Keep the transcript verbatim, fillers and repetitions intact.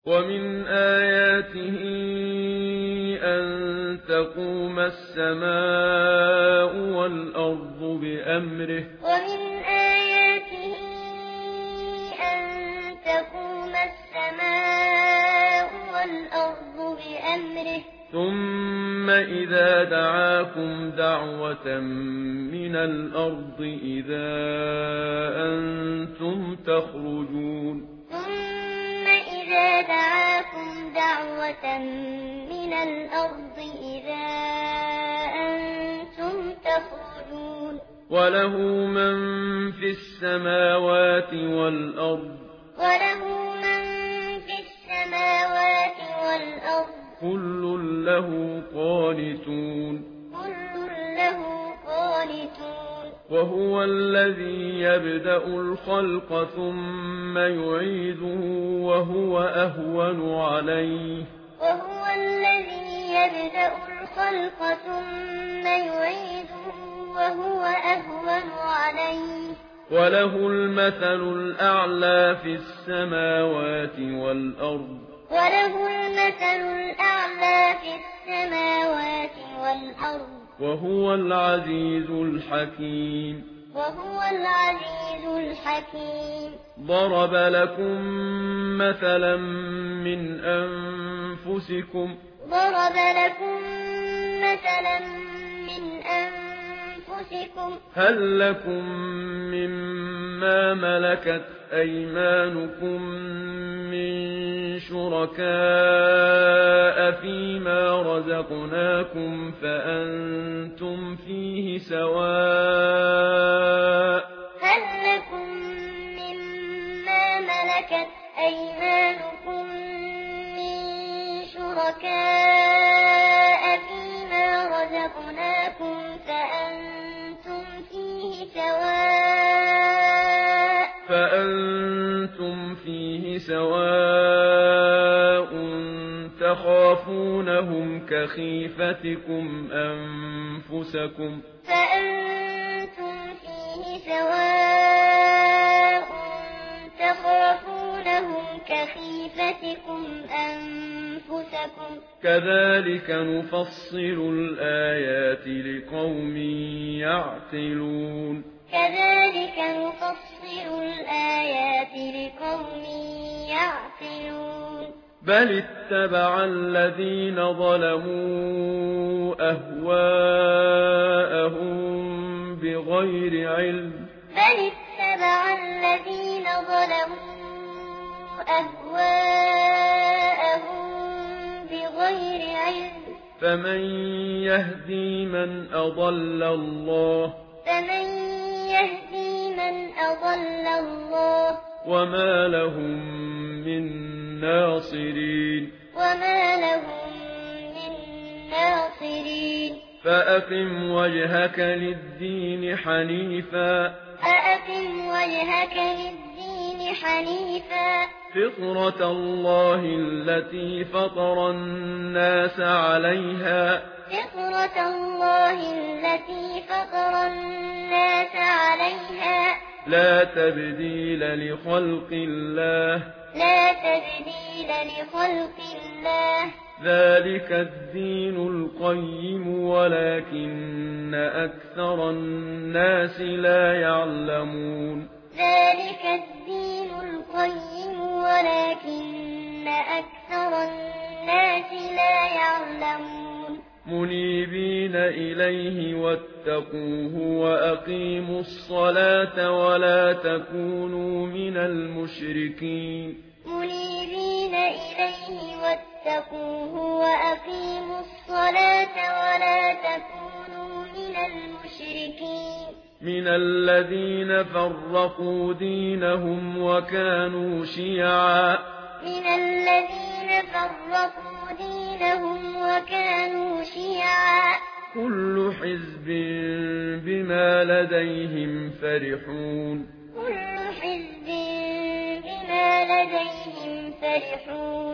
ومن آياته أن تقوم السماء والأرض بأمره ومن آياته أن تقوم السماء والأرض بأمره ثم إذا دعاكم دعوة من الأرض إذا أنتم تخرجون ثم إذا دعاكم دعوة من الأرض إذا أنتم تخرجون وله من في السماوات والأرض وله من في السماوات والأرض كل له قانتون كل له قانتون وهو الذي يبدأ الخلق ثم يعيده وهو أهون عليه وهو الذي يبدأ الخلق ثم يعيده وهو أهون عليه وله المثل الأعلى في السماوات والأرض وله المثل الأعلى في السماوات والأرض وهو العزيز الحكيم وهو العزيز الحكيم ضرب لكم مثلا من أنفسكم ضرب لكم مثلا من أنفسكم هل لكم مما ملكت أيمانكم من شركاء فيما رزقناكم فأنتم فيه سواء هل لكم مما ملكت أيمانكم من شركاء فيما رزقناكم فأنتم فيه سواء فأنتم فيه سواء تخافونهم كخيفتكم أنفسكم فأنتم فيه سواء تخافونهم كخيفتكم أنفسكم كذلك نفصل الآيات لقوم يعقلون كذلك نفصل الآيات لقوم يعقلون بل اتبع الذين ظلموا أهواءهم بغير علم بل اتبع الذين ظلموا أهواءهم بغير علم فمن يهدي من أضل الله فمن يهدي من أضل الله وما لهم من ناصرين وما لهم من ناصرين فأقم وجهك للدين حنيفا فأقم وجهك للدين حنيفا فطرة الله التي فطر الناس عليها فطرة الله التي فطر الناس عليها لا تبديل لخلق الله لا تبديل لخلق الله ذلك الدين القيم ولكن أكثر الناس لا يعلمون ذلك الدين القيم ولكن أكثر الناس لا يعلمون منيبين إليه واتقوه وأقيموا الصلاة ولا تكونوا من المشركين منيبين إليه واتقوه وأقيموا الصلاة ولا تكونوا من المشركين من الذين فرقوا دينهم وكانوا شيعا من الذين فرقوا دينهم وكانوا شيعا كل حزب بما لديهم فرحون كل حزب بما لديهم فرحون